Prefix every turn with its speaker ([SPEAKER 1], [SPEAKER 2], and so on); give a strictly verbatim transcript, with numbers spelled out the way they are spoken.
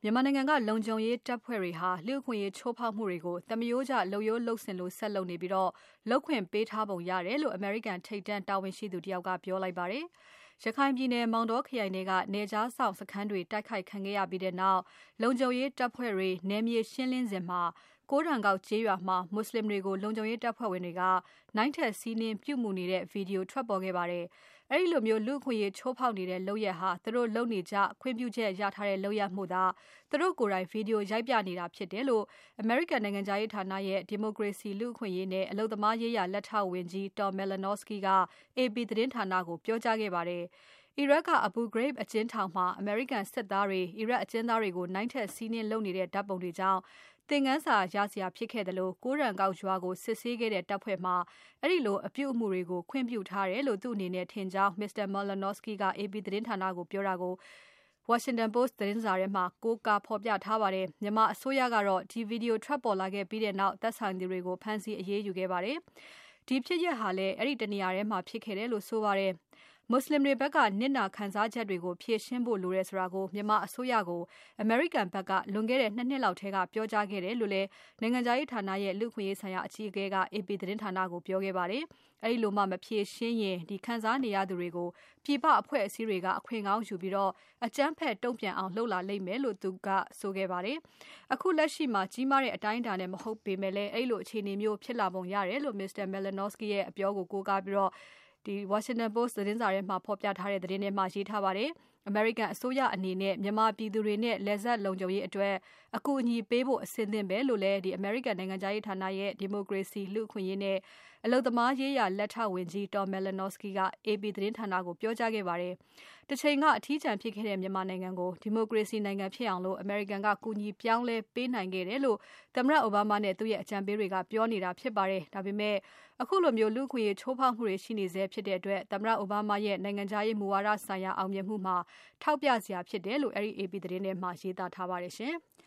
[SPEAKER 1] မြန်မာနိုင်ငံကလုံခြုံရေးတပ်ဖွဲ့တွေဟာလူ့အခွင့်အရေးချိုးဖောက်မှုတွေကိုသမယိုးကျလုပ်ရိုးလုပ်စဉ်လိုဆက်လုပ်နေပြီးတော့လုပ်ခွင့်ပေးထားပုံရတယ်လို့ American ထိပ်တန်းတာဝန်ရှိသူတယောက်ကပြောလိုက်ပါတယ်။ရခိုင်ပြည်နယ်မောင်တောခရိုင်တွေကနေကြားဆောင်စခန်းတွေတိုက်ခိုက်ခံခဲ့ရပြီးတဲ့နောက်လုံခြုံရေးတပ်ဖွဲ့တွေနယ်မြေရှင်းလင်းစဉ်မှာကိုးတံကောက်ကျေးရွာမှာမွတ်စလင်တွေကိုလုံခြုံရေးတပ်ဖွဲ့ဝင်တွေကနိုင်ထက်စီးနှင်းပြုမှုနေတဲ့ဗီဒီယိုထွက်ပေါ်ခဲ့ပါတယ်။အဲဒီလိုမျိုးလူ့အခွင့်အရေးချိုးဖောက်နေတဲ့လုပ်ရက်ဟာသူတို့လုပ်နေကြခွင့်ပြုချက်ရထားတဲ့လုပ်ရက်မှုသာသူတို့ကိုယ်တိုင်ဗီဒီယိုရိုက်ပြနေတာဖြစ်တယ်လို့ American နိုင်ငံခြားရေးဌာနရဲ့ Democracy လူ့အခွင့်အရေးနဲ့အလုပ်သမားရေးရာလက်ထောက်ဝန်ကြီး Tom Malinowski က A P သတင်းဌာနကိုပြောကြားခဲ့ပါတယ်။ အီရတ်က Abu Ghraib အကျဉ်းထောင်မှာ American စစ်သားတွေအီရတ်အကျဉ်းသားတွေကိုနိုင်ထက်စီးနှင်းလုပ်နေတဲ့ဓာတ်ပုံတွေကြောင့်သင်ခန်းစာရစရာဖြစ်ခဲ့တယ်လို့ကိုးတံကောက်ရွာကိုစစ်ဆေးခဲ့တဲ့တပ်ဖွဲ့မှာအဲဒီလိုအပြုအမူတွေကိုခွင့်ပြုထားတယ်လို့သူ့အနေနဲ့ထင်ကြောင်း Mr. Malinowski က A P သတင်းဌာနကိုပြောတာကို Washington Post သတင်းစာထဲမှာကိုးကားဖော်ပြထားပါတယ်။မြန်မာအစိုးရကတော့ဒီဗီဒီယိုထွက်ပေါ်လာခဲ့ပြီးတဲ့နောက်သက်ဆိုင်သူတွေကိုဖမ်းဆီးအရေးယူခဲ့ပါတယ်။ဒီဖြစ်ရပ်ဟာလည်းအဲဒီတနေရာထဲမှာဖြစ်ခဲ့တယ်လို့ဆိုပါတယ်။မွတ်စလင်တွေဘက်ကနစ်နာခံစားချက်တွေကိုဖြေရှင်းဖို့လိုတယ်ဆိုတာကိုမြန်မာအစိုးရကို American ဘက်ကလွန်ခဲ့တဲ့နှစ်နှစ်လောက်ထဲကပြောကြားခဲ့တယ်လို့လည်းနိုင်ငံခြားရေးဌာနရဲ့လူ့အခွင့်အရေးဆိုင်ရာအကြီးအကဲက A P သတင်းဌာနကိုပြောခဲ့ပါတယ်။အဲဒီလိုမှမဖြေရှင်းရင်ဒီခံစားနေရသူတွေကိုပြည်ပအဖွဲ့အစည်းတွေကအခွင့်ကောင်းယူပြီးတော့အကြမ်းဖက်တုံ့ပြန်အောင်လှုပ်လာလိမ့်မယ်လို့သူကဆိုခဲ့ပါတယ်။အခုလက်ရှိမှာကြီးမားတဲ့အတိုင်းအတာနဲ့မဟုတ်ပေမဲ့လည်းအဲဒီလိုအခြေအနေမျိုးဖြစ်လာပုံရတယ်လို့ Mr. Malinowski ရဲ့အပြောကိုကိုးကားပြီးတော့ဒီ Washington Post သတင်းစာထဲမှာဖော်ပြထားတဲ့သတင်းထဲမှာရေးထားပါတယ်။ American အစိုးရအနေနဲ့မြန်မာပြည်သူတွေနဲ့လက်ဆက်လုံခြုံရေးအတွက်အကူအညီပေးဖို့အဆင်သင့်ပဲလို့လည်းဒီ American နိုင်ငံခြားရေးဌာနရဲ့ Democracy လူ့အခွင့်အရေးနဲ့အလုပ်သမားရေးရာလက်ထောက်ဝန်ကြီး Tom Malinowski က A P သတင်းဌာနကိုပြောကြားခဲ့ပါတယ်။တစ်ချိန်ကအထီးကျန်ဖြစ်ခဲ့တဲ့မြန်မာနိုင်ငံကိုဒီမိုကရေစီနိုင်ငံဖြစ်အောင်လို့ American ကကူညီပြောင်းလဲပေးနိုင်ခဲ့တယ်လို့သမ္မတအိုဘားမားနဲ့သူ့ရဲ့အကြံပေးတွေကပြောနေတာဖြစ်ပါတယ်။ဒါပေမဲ့အခုလိုမျိုးလူ့အခွင့်အရေးချိုးဖောက်မှုတွေရှိနေဆဲဖြစ်တဲ့အတွက်သမ္မတအိုဘားမားရဲ့နိုင်ငံခြားရေးမူဝါဒဆိုင်ရာအောင်မြင်မှုမှာထောက်ပြစရာဖြစ်တယ်လို့အဲဒီ A P သတင်းထဲမှာရေးသားထားပါတယ်ရှင်။